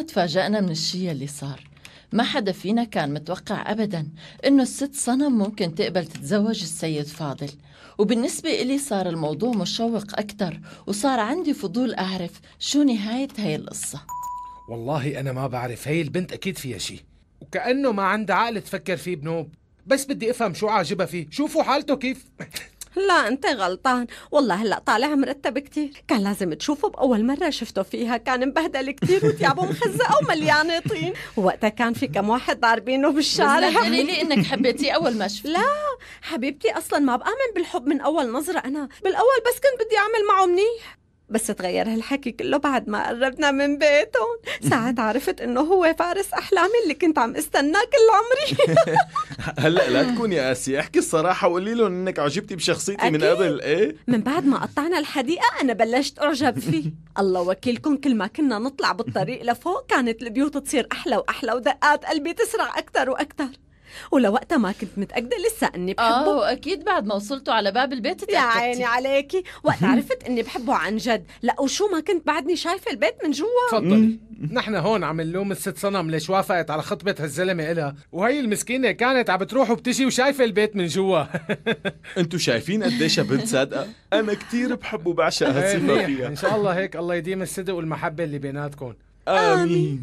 تفاجأنا من الشي اللي صار. ما حدا فينا كان متوقع أبداً إنه الست صنم ممكن تقبل تتزوج السيد فاضل. وبالنسبة إلي صار الموضوع مشوق أكتر، وصار عندي فضول أعرف شو نهاية هاي القصة. والله أنا ما بعرف، هي البنت أكيد فيها شي، وكأنه ما عندها عقل تفكر فيه بنوب. بس بدي أفهم شو عاجبها فيه. شوفوا حالته كيف. لا انت غلطان، والله هلا طالع مرتب كتير. كان لازم تشوفه بأول مرة شفته فيها، كان مبهدل كتير وثيابه مخزقة ومليانة طين، ووقتها كان في كم واحد ضاربينه بالشارع. دليلي انك حبيتيه اول ما شفتيه. لا حبيبتي، اصلا ما بآمن بالحب من اول نظرة. انا بالاول بس كنت بدي اعمل معه منيح، بس تغير هالحكي كله بعد ما قربنا من بيتهم. ساعات عرفت انه هو فارس احلامي اللي كنت عم استناه كل عمري. هلا لا تكوني قاسية، احكي الصراحة وقولي لهم انك عجبتي بشخصيتي من قبل. ايه من بعد ما قطعنا الحديقة أنا بلشت أعجب فيه. الله وكيلكم، كل ما كنا نطلع بالطريق لفوق كانت البيوت تصير أحلى وأحلى، ودقات قلبي تسرع أكتر وأكتر. ولوقتها ما كنت متأكدة لسه أني بحبه. وأكيد بعد ما وصلتوا على باب البيت يا تأكدتي. عيني عليكي، وقت عرفت أني بحبه عن جد. لا وشو ما كنت بعدني شايفة البيت من جوا. تفضلي. نحن هون عم نلوم الست صنم ليش وافقت على خطبة هالزلمة إلها، وهي المسكينة كانت عم بتروح وبتجي وشايفة البيت من جوا. انتو شايفين قديش بنت صادقة؟ أنا كتير بحب وبعشق هالصفة فيها. إن شاء الله هيك الله يديم الصدق والمحبة اللي بيناتكم. آمين.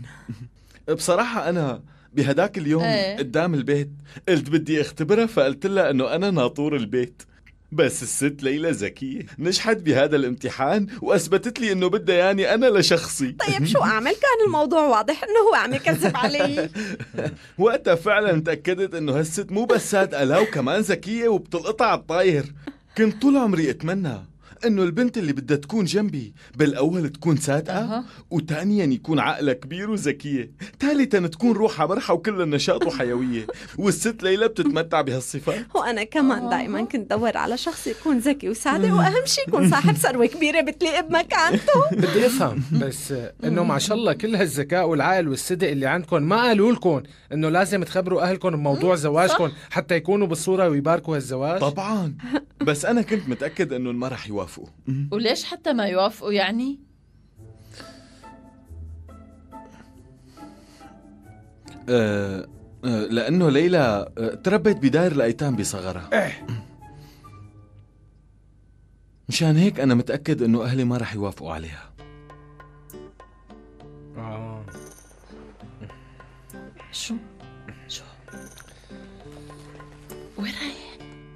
بصراحة أنا بهداك اليوم قدام البيت قلت بدي اختبرها، فقلت لها انه انا ناطور البيت. بس الست ليلى ذكية، نجحت بهذا الامتحان واثبتت لي انه بدها يعني انا لشخصي. طيب شو اعمل؟ كان الموضوع واضح انه هو عم يكذب علي. وقتها فعلا تأكدت انه هالست مو بس صادقة، لا وكمان ذكية وبتلقطها على الطاير. كنت طول عمري اتمنى انه البنت اللي بدها تكون جنبي بالاول تكون صادقة، وثانيا يكون عقلها كبير وذكية، ثالثا تكون روحها مرحة وكلها نشاط وحيوية. والست ليلى بتتمتع بهالصفات. وانا كمان دائما كنت دور على شخص يكون ذكي وصادق، واهم شيء يكون صاحب ثروة كبيرة بتليق بمكانته. بدي افهم بس انه ما شاء الله كل هالذكاء والعقل والصدق اللي عندكم ما قالوا لكم انه لازم تخبروا اهلكم بموضوع زواجكم حتى يكونوا بالصورة ويباركوا هالزواج؟ طبعا، بس انا كنت متأكد انه ما رح يوافقوا. وليش حتى ما يوافقوا يعني؟ لأنه ليلى تربت بداير الأيتام بصغرها. مشان هيك أنا متأكد إنه أهلي ما رح يوافقوا عليها. شو وين رايح؟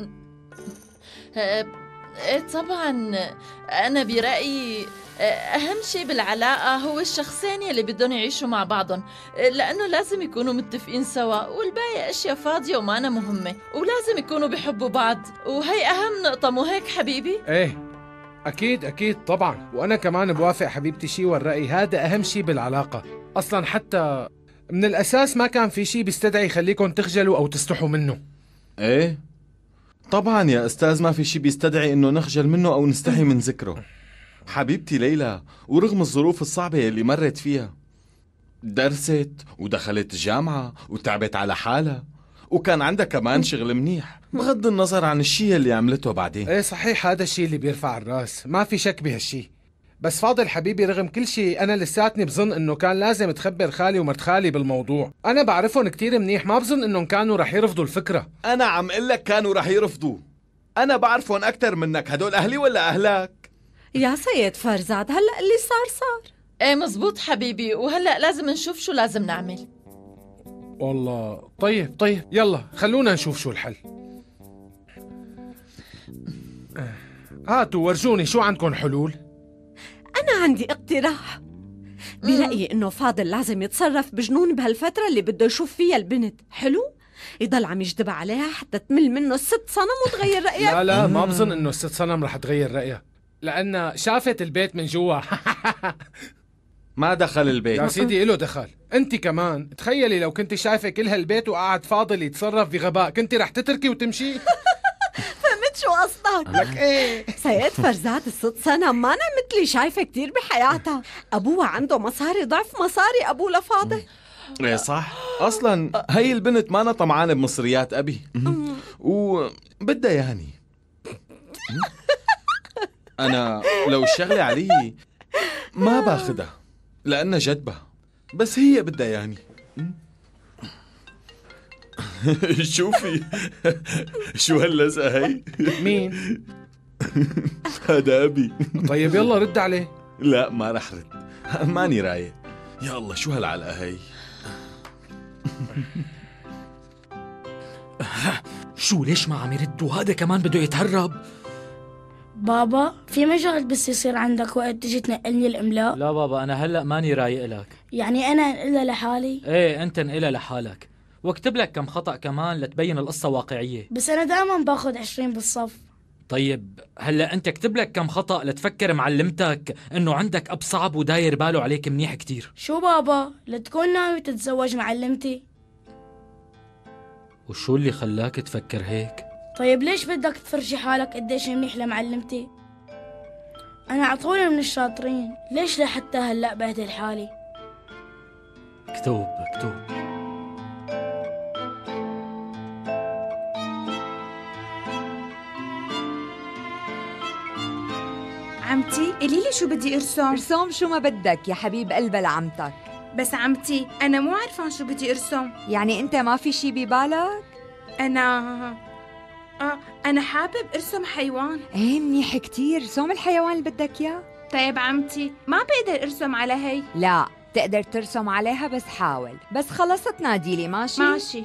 طبعا أنا برأيي أهم شيء بالعلاقة هو الشخصين اللي بدهم يعيشوا مع بعضهم، لأنه لازم يكونوا متفقين سوا، والباقي أشياء فاضية ومانا مهمة، ولازم يكونوا بيحبوا بعض، وهي أهم نقطة. مو هيك حبيبي؟ إيه أكيد طبعا، وأنا كمان بوافق حبيبتي شي والرأي هذا أهم شي بالعلاقة. أصلا حتى من الأساس ما كان في شي بيستدعي يخليكم تخجلوا أو تستحوا منه. إيه طبعا يا أستاذ، ما في شي بيستدعي إنه نخجل منه أو نستحي من ذكره. حبيبتي ليلى ورغم الظروف الصعبة اللي مرت فيها درست ودخلت الجامعة وتعبت على حالها، وكان عندها كمان شغل منيح بغض النظر عن الشي اللي عملته بعدين. ايه صحيح، هذا الشي اللي بيرفع الراس، ما في شك بهالشي. بس فاضل حبيبي، رغم كل شي أنا لساتني بظن إنه كان لازم تخبر خالي ومرت خالي بالموضوع. أنا بعرفهم كتير منيح، ما بظن إنهم كانوا رح يرفضوا الفكرة. أنا عم قلك كانوا رح يرفضوا، أنا بعرفهم أكتر منك. هدول أهلي ولا أهلك؟ يا سيد فرزاد، هلأ اللي صار. ايه مزبوط حبيبي، وهلأ لازم نشوف شو لازم نعمل. والله طيب يلا خلونا نشوف شو الحل. هاتوا ورجوني شو عندكم حلول. أنا عندي اقتراح. برأيي إنه فاضل لازم يتصرف بجنون بهالفترة اللي بده يشوف فيها البنت. حلو؟ يضل عم يجدب عليها حتى تمل منه الست صنم وتغير رأيها. لا ما بظن إنه الست صنم رح تغير رأيها، لأن شافت البيت من جوا. ما دخل البيت يا سيدي، إله دخل. أنت كمان تخيلي لو كنت شايفة كل هالبيت وقعد فاضل يتصرف بغباء، كنت رح تتركي وتمشي؟ فهمت شو قصدك؟ لك ايه سيد فرزاد، الست صنم ما مثلي شايفة كتير بحياتها. أبوها عنده مصاري ضعف مصاري أبوه لفاضل. ايه صح، اصلا هي البنت ما أنا طمعانة بمصريات ابي وبدها يعني. انا لو الشغلة علي ما باخدها لانها جدبة. بس هي بدها يعني. شوفي شو هاللزقة هي؟ مين؟ هذا أبي. طيب يلا رد عليه. لا ما رح رد، ماني رايق. يا الله شو هالعلقة هي؟ شو ليش ما عم يرد وهذا كمان بده يتهرب؟ بابا في مجال بس يصير عندك وقت تجي تنقلني الإملاء؟ لا بابا أنا هلأ ماني رايق لك. يعني أنا أنقلها لحالي؟ ايه أنت انقلها لحالك، واكتب لك كم خطأ كمان لتبين القصة واقعية. بس أنا دائما باخد 20 بالصف. طيب هلأ أنت اكتب لك كم خطأ لتفكر معلمتك إنه عندك أب صعب وداير باله عليك منيح كتير. شو بابا؟ لتكون ناوي تتزوج معلمتي؟ وشو اللي خلاك تفكر هيك؟ طيب ليش بدك تفرجي حالك قديش منيح لمعلمتي؟ أنا عطولي من الشاطرين، ليش لحتى هلأ بهدل حالي؟ كتوب. عمتي قولي لي شو بدي ارسم. ارسم شو ما بدك يا حبيب قلبها لعمتك. بس عمتي انا مو عارفه شو بدي ارسم. يعني انت ما في شي ببالك؟ انا حابب ارسم حيوان. ايه منيح كتير، رسم الحيوان اللي بدك اياه. طيب عمتي ما بقدر ارسم على هي. لا تقدر ترسم عليها بس حاول، بس خلصت تناديلي ماشي؟ ماشي.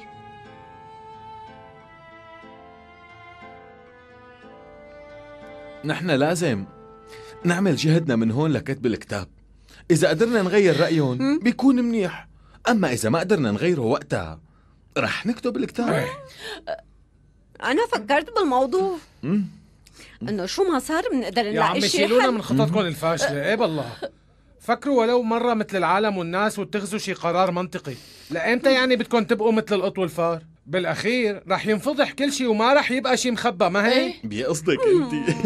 نحن لازم نعمل جهدنا من هون لكتب الكتاب. إذا قدرنا نغير رأيهم بيكون منيح، أما إذا ما قدرنا نغيره وقتها رح نكتب الكتاب. أنا فكرت بالموضوع إنه شو ما صار بنقدر يا نلاقي عم شي شيلونا حل. من خططكم الفاشلة. ايه بالله فكروا ولو مرة مثل العالم والناس واتخذوا شي قرار منطقي. لأمتى يعني بدكم تبقوا مثل القط والفار؟ بالأخير رح ينفضح كل شي وما رح يبقى شي مخبى، ما هيك؟ بقصدك أنت.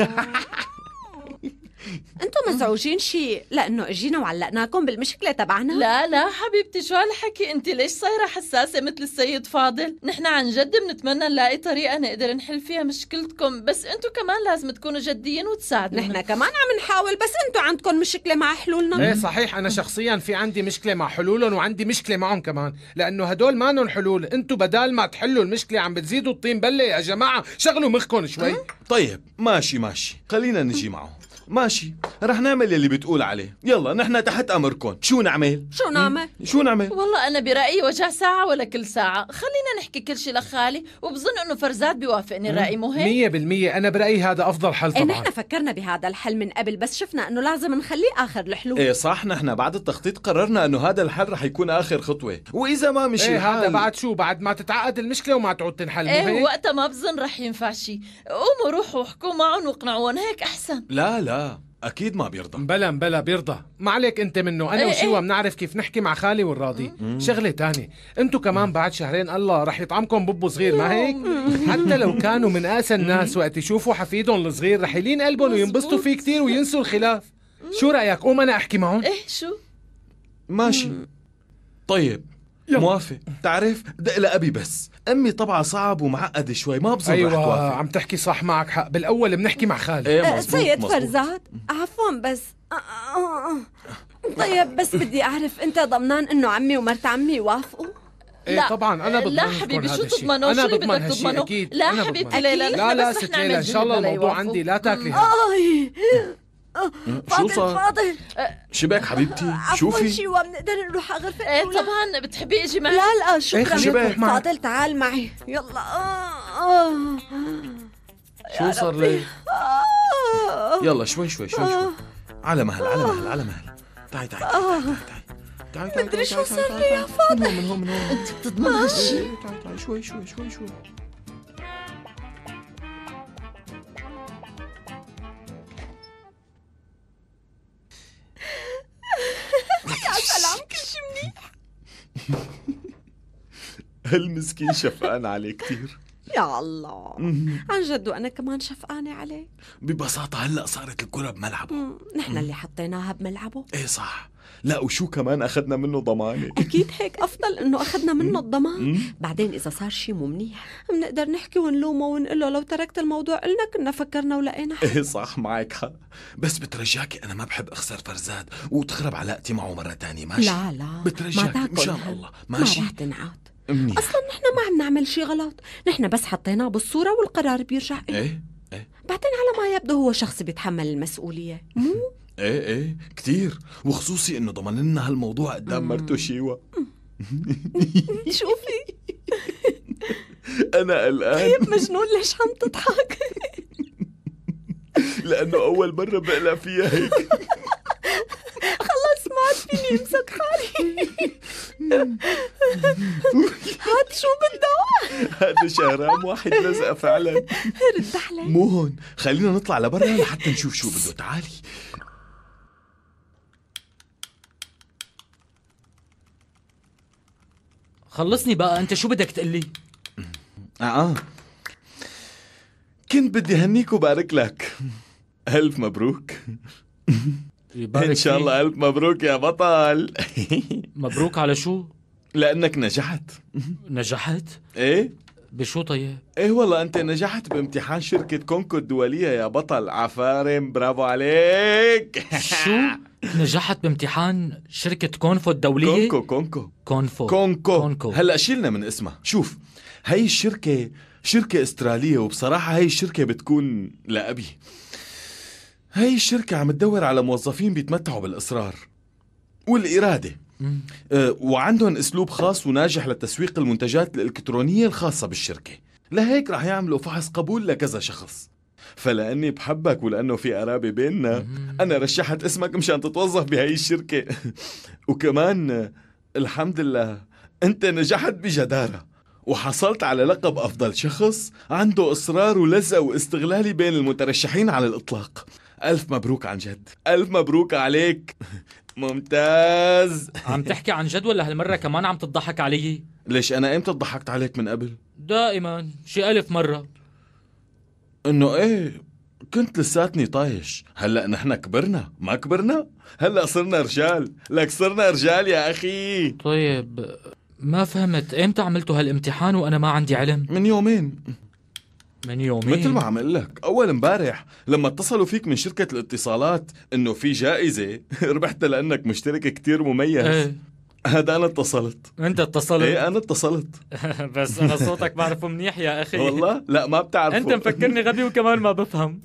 أنتم مزعوجين شي لأنه اجينا وعلقناكم بالمشكلة تبعنا؟ لا حبيبتي، شو هالحكي؟ انت ليش صايرة حساسة مثل السيد فاضل؟ نحن عن جد بنتمنى نلاقي طريقة نقدر نحل فيها مشكلتكم، بس انتو كمان لازم تكونوا جديين وتساعدونا. نحن كمان عم نحاول، بس أنتم عندكم مشكلة مع حلولنا. ايه صحيح، أنا شخصيا في عندي مشكلة مع حلولهم وعندي مشكلة معهم كمان، لأنه هدول مانن حلول. انتو بدال ما تحلوا المشكلة عم بتزيدوا الطين بلة. يا جماعة شغلوا مخكم شوي. طيب ماشي خلينا نجي معه. ماشي رح نعمل اللي بتقول عليه. يلا نحن تحت أمركم. شو نعمل؟ شو نعمل؟ والله أنا برأيي وجع ساعة ولا كل ساعة. خلينا نحكي كل شي لخالي، وبظن إنه فرزات بيوافقني الرأي. مو هيك؟ 100% أنا برأيي هذا أفضل حل إيه طبعا. نحن فكرنا بهذا الحل من قبل، بس شفنا إنه لازم نخليه آخر الحلول. ايه صح، نحن بعد التخطيط قررنا انه هذا الحل رح يكون اخر خطوة، واذا ما مشي ايه هذا الحال بعد شو؟ بعد ما تتعقد المشكلة وما تعود تنحل. مو ايه هيك؟ وقتها ما بظن رح ينفع شي. قوموا روحوا واحكوا معهم واقنعوهم، هيك أحسن. لا اكيد ما بيرضى. بلا بيرضى. ما عليك انت منه. انا ايه وشيوا بنعرف كيف نحكي مع خالي والراضي. شغله تانية، انتو كمان بعد شهرين الله رح يطعمكم ببو صغير، ما هيك؟ حتى لو كانوا من قاسى الناس وقت يشوفوا حفيدهم الصغير رح يلين قلبهم وينبسطوا فيه كتير وينسوا الخلاف. شو رايك قوم انا احكي معهم؟ ايه شو؟ ماشي طيب يلا. موافق. تعرف دق لأبي، بس امي طبعا صعب ومعقد شوي، ما بظن رح ايوه توافق. عم تحكي صح، معك حق. بالاول بنحكي مع خالي. ايه مزبوط سيد مزبوط. فرزات عفوا، بس طيب بس بدي أعرف أنت ضمنان إنه عمي ومرت عمي يوافقوا؟ ايه لا. طبعا انا بضمن لا لكم حبيبي، هذا شو الشيء. تضمنوا؟ انا شو اللي بضمن بدك هالشيء تضمنوا؟ اكيد. لا أنا حبيبتي بضمن. ليلى، نحن لا بس رح ست نعمل ليلى ان شاء الله جهد الموضوع ليوافقوا. عندي، لا تاكلي هم. شو صار؟ فاضل شبك حبيبتي؟ عفوا شوفي شيوا بنقدر نروح على غرفة ايه الأولى؟ طبعا. بتحبي اجي معي؟ لا شكرا. خليك روح معك. فاضل تعال معي يلا. شو صار لي؟ يلا شوي على مهل تعي مدري شو صار لي يا فاضل. من هون انت بتضمن هالشي؟ تعي شوي يا سلام كل شي منيح. هالمسكين شفقان عليه كتير. يا الله، عن جد وأنا كمان شفقانة عليه. ببساطة هلأ صارت الكرة بملعبه. نحن اللي حطيناها بملعبه. ايه صح. لا وشو كمان أخذنا منه ضمانة. أكيد هيك أفضل إنه أخذنا منه الضمان. بعدين إذا صار شي مو منيح بنقدر نحكي ونلومه ونقول له لو تركت الموضوع قلنا كنا فكرنا ولقينا حل. ايه صح معك حق، بس بترجاكي أنا ما بحب أخسر فرزاد وتخرب علاقتي معه مرة تانية. ماشي؟ لا بترجاكي مشان الله. ماشي؟ ما رح تنعاد. منيح. أصلا نحن ما عم نعمل شي غلط، نحن بس حطيناه بالصورة والقرار بيرجع إله. ايه بعدين على ما يبدو هو شخص بيتحمل المسؤولية مو؟ ايه كتير، وخصوصي انه ضمن لنا هالموضوع قدام مرته شيوا. شوفي انا قلقان. طيب مجنون ليش عم تضحك؟ لانه اول مرة بقلق فيها هيك. خلص ما عاد فيني امسك حالي. هاد شو بده؟ هذا شهرام واحد لزقة فعلا. رد علي. مو هون، خلينا نطلع لبرا لحتى نشوف شو بده. تعالي. خلصني بقى، انت شو بدك تقلي؟ كنت بدي هنيك وبارك لك. ألف مبروك. إن شاء الله ألف مبروك يا بطل. مبروك على شو؟ لأنك نجحت. نجحت؟ إيه؟ بشو طيب؟ إيه والله أنت نجحت بامتحان شركة كونكو الدولية يا بطل. عفارم برافو عليك. شو؟ نجحت بامتحان شركة كونفو الدولية؟ كونكو. هلأ شيلنا من اسمها. شوف، هاي الشركة شركة استرالية، وبصراحة هاي الشركة بتكون لأبي. هاي الشركة عم تدور على موظفين بيتمتعوا بالإصرار والإرادة، وعندهم أسلوب خاص وناجح لتسويق المنتجات الإلكترونية الخاصة بالشركة. لهيك رح يعملوا فحص قبول لكذا شخص. فلأني بحبك ولأنه في قرابة بيننا، أنا رشحت اسمك مشان تتوظف بهاي الشركة. وكمان الحمد لله أنت نجحت بجدارة وحصلت على لقب أفضل شخص عنده إصرار ولزق واستغلالي بين المترشحين على الإطلاق. ألف مبروك عن جد. ألف مبروك عليك. ممتاز. عم تحكي عن جد ولا هالمرة كمان عم تضحك علي؟ ليش أنا إمتى ضحكت عليك من قبل؟ دائما شي 1000 مرة. إنه إيه كنت لساتني طايش. هلأ نحن كبرنا ما كبرنا؟ هلأ صرنا رجال. لك صرنا رجال يا أخي. طيب ما فهمت، إمتى عملتوا هالامتحان وأنا ما عندي علم؟ من يومين. من يومين؟ مثل ما عم اقول لك، اول امبارح لما اتصلوا فيك من شركة الاتصالات انه في جائزة ربحتها لانك مشترك كتير مميز. ايه هذا انا اتصلت. انت اتصلت؟ ايه انا اتصلت. بس انا صوتك بعرفه منيح يا اخي. والله لا ما بتعرفه. انت مفكرني غبي وكمان ما بفهم.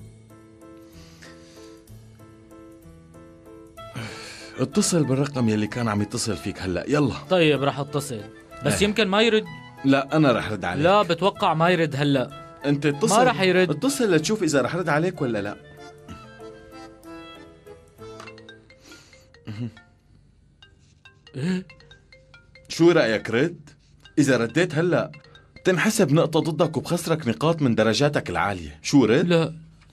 اتصل بالرقم يلي كان عم يتصل فيك هلا. يلا طيب رح اتصل، بس يمكن ما يرد. لا انا رح رد عليك. لا بتوقع ما يرد هلا. انت اتصل، ما رح يرد. اتصل لتشوف اذا رح رد عليك ولا لا. ايه شو رايك رد؟ اذا رديت هلا تنحسب نقطة ضدك وبخسرك نقاط من درجاتك العالية. شو رد؟ لا.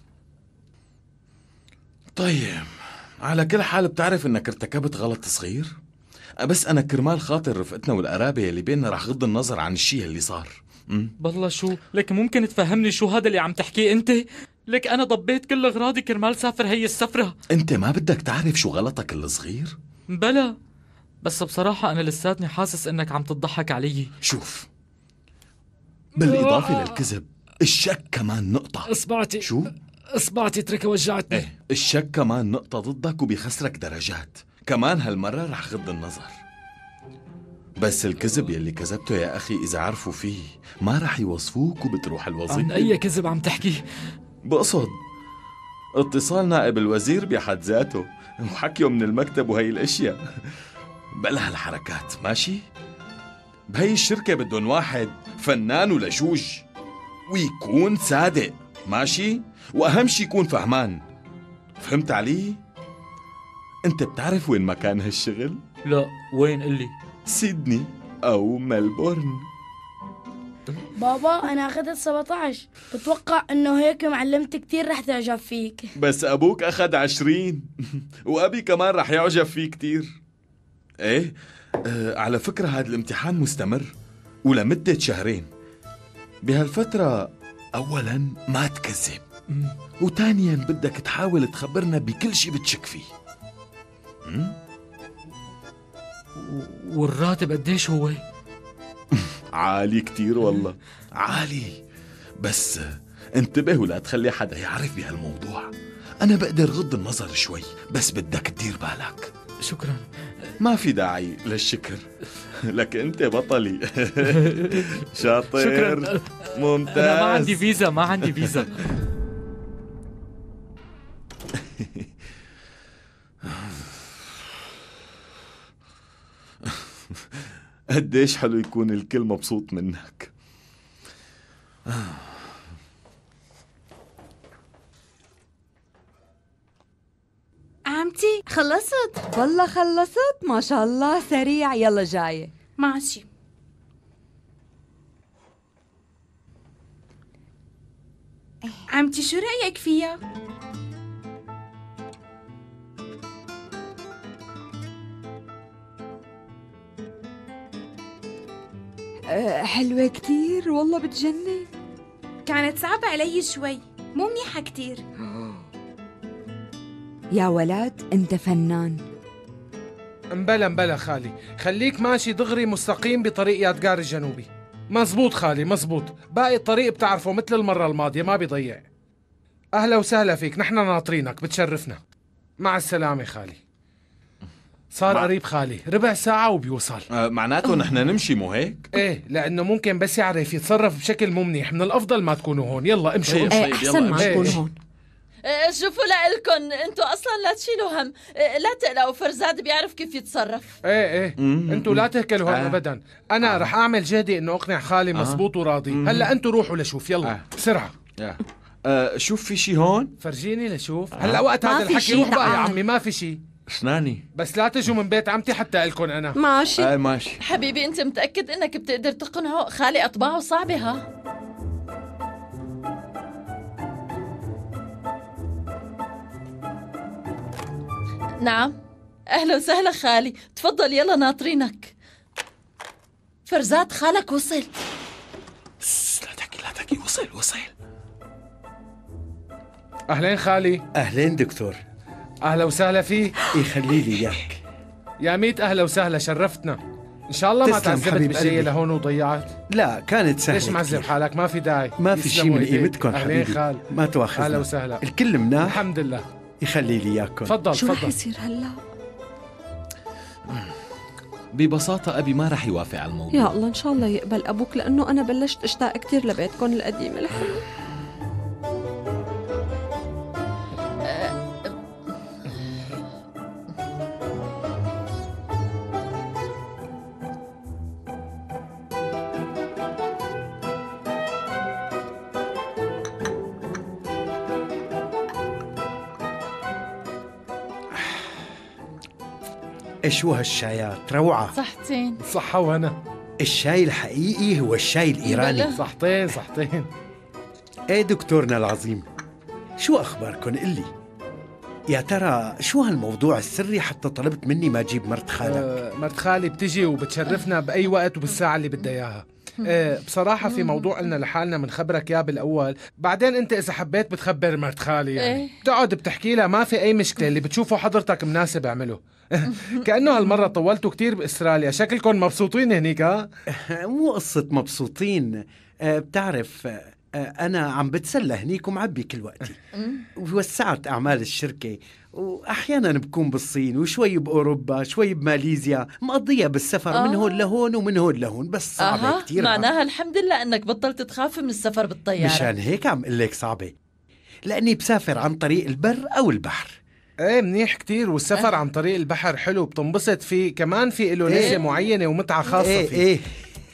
طيب على كل حال بتعرف انك ارتكبت غلط صغير، بس انا كرمال خاطر رفقتنا والقرابة اللي بيننا رح غض النظر عن الشيء اللي صار. بالله شو لك ممكن تفهمني شو هذا اللي عم تحكيه انت؟ لك انا ضبيت كل اغراضي كرمال سافر هي السفرة. انت ما بدك تعرف شو غلطك الصغير؟ بلا، بس بصراحة انا لساتني حاسس انك عم تضحك علي. شوف، بالاضافة للكذب الشك كمان نقطة. اصبعتي. شو؟ اصبعتي تركها وجعتني. ايه الشك كمان نقطة ضدك وبيخسرك درجات. كمان هالمرة رح غض النظر، بس الكذب يلي كذبته يا أخي إذا عرفوا فيه ما رح يوصفوك وبتروح الوظيفة. عن أي كذب عم تحكي؟ بقصد اتصال نائب الوزير بحد ذاته وحكيه من المكتب وهي الأشياء. بلا هالحركات ماشي؟ بهي الشركة بدهم واحد فنان ولشوج ويكون صادق ماشي؟ وأهم شي يكون فهمان. فهمت علي؟ أنت بتعرف وين مكان هالشغل؟ لا وين قلي؟ سيدني أو ملبورن. بابا أنا أخذت 17. بتوقع إنه هيك معلمتي كتير رح تعجب فيك. بس أبوك أخذ 20 وأبي كمان رح يعجب فيه كتير. إيه على فكرة هذا الامتحان مستمر ولمدة 2 شهر. بهالفترة أولاً ما تكذب، وثانياً بدك تحاول تخبرنا بكل شي بتشك فيه. والراتب قديش هو؟ عالي كتير والله، عالي. بس انتبه ولا تخلي حدا يعرف بهالموضوع. أنا بقدر غض النظر شوي، بس بدك تدير بالك. شكرا. ما في داعي للشكر، لك أنت بطلي. شاطر. شكرا. ممتاز. أنا ما عندي فيزا، ما عندي فيزا. قديش حلو يكون الكل مبسوط منك. عمتي خلصت؟ والله خلصت ما شاء الله سريع. يلا جاية. ماشي. عمتي شو رأيك فيها؟ حلوة كتير والله بتجنن. كانت صعبة علي شوي، مو منيحة كتير. يا ولد انت فنان. مبلا خالي، خليك ماشي دغري مستقيم بطريق يادقار الجنوبي. مزبوط خالي مزبوط، باقي الطريق بتعرفه مثل المرة الماضية ما بيضيع. أهلا وسهلا فيك، نحن ناطرينك بتشرفنا. مع السلامة خالي. صار قريب خالي، ربع ساعة وبيوصل. معناته نحن نمشي مو هيك؟ ايه، لأنه ممكن بس يعرف يتصرف بشكل مو منيح. من الأفضل ما تكونوا هون. يلا امشوا. طيب. ايه احسن ما إيه. تكون هون. شوفوا لإلكن، انتوا اصلا لا تشيلوا هم، لا تقلقوا، فرزاد بيعرف كيف يتصرف. ايه انتوا لا تهكلوا هون ابدا. انا رح اعمل جهدي انه اقنع خالي مزبوط وراضي. هلا انتوا روحوا لشوف. يلا بسرعة. شوف في شي هون؟ فرجيني لشوف. هلا وقت ما هذا في الحكي شي، روح بقى يا تعال. عمي. ما في شي، شناني؟ بس لا تجوا من بيت عمتي حتى الكن انا. ماشي. ماشي. حبيبي انت متأكد انك بتقدر تقنعه؟ خالي اطباعه صعبة. ها نعم، اهلا وسهلا خالي، تفضل يلا ناطرينك. فرزاد خالك وصل. لا تحكي، وصل. اهلين خالي. أهلين دكتور. اهلا وسهلا فيك. يخلي لي إياك. يا ميت اهلا وسهلا، شرفتنا. ان شاء الله ما تسلم تعذبت حبيب بالجاي قلبي. لهون وضيعت. لا كانت سهلة. ليش معذب كتير. حالك؟ ما في داعي. ما في شيء يسلموا من إيديك. قيمتكم أهلين حبيبي. خال. ما تواخذنا. اهلا وسهلا. الكل مناح. الحمد لله. يخلي لي إياكم. تفضل شو رح تفضل. يصير هلا؟ ببساطة أبي ما رح يوافق على الموضوع. يا الله ان شاء الله يقبل ابوك، لانه انا بلشت اشتاق كثير لبيتكم القديم الحلو. إيش هو هالشايات روعة. صحتين. صحة وهنا. الشاي الحقيقي هو الشاي الإيراني. بلا. صحتين. إيه دكتورنا العظيم، شو أخباركن؟ قلي يا ترى شو هالموضوع السري حتى طلبت مني ما أجيب مرت خالك؟ مرت خالي بتجي وبتشرفنا بأي وقت وبالساعة اللي بدها إياها. بصراحة في موضوع قلنا لحالنا منخبرك يا بالأول، بعدين أنت إذا حبيت بتخبر مرت خالي يعني. بتقعد بتحكي لها ما في أي مشكلة، اللي بتشوفه حضرتك مناسب اعمله. كأنه هالمرة طولتوا كتير بإستراليا، شكلكم مبسوطين هنيك. ها؟ مو قصة مبسوطين، بتعرف أنا عم بتسلى هنيك ومعبي كل وقتي. ووسعت أعمال الشركة، وأحيانا بكون بالصين وشوي بأوروبا شوي بماليزيا، مقضية بالسفر من هون لهون ومن هون لهون، بس صعبة كتير. معناها الحمد لله أنك بطلت تخاف من السفر بالطيارة. مشان هيك عم قلك صعبة، لأني بسافر عن طريق البر أو البحر. ايه منيح كتير، والسفر عن طريق البحر حلو، بتنبسط فيه كمان، في له لذة معينة ومتعة خاصة فيه. إيه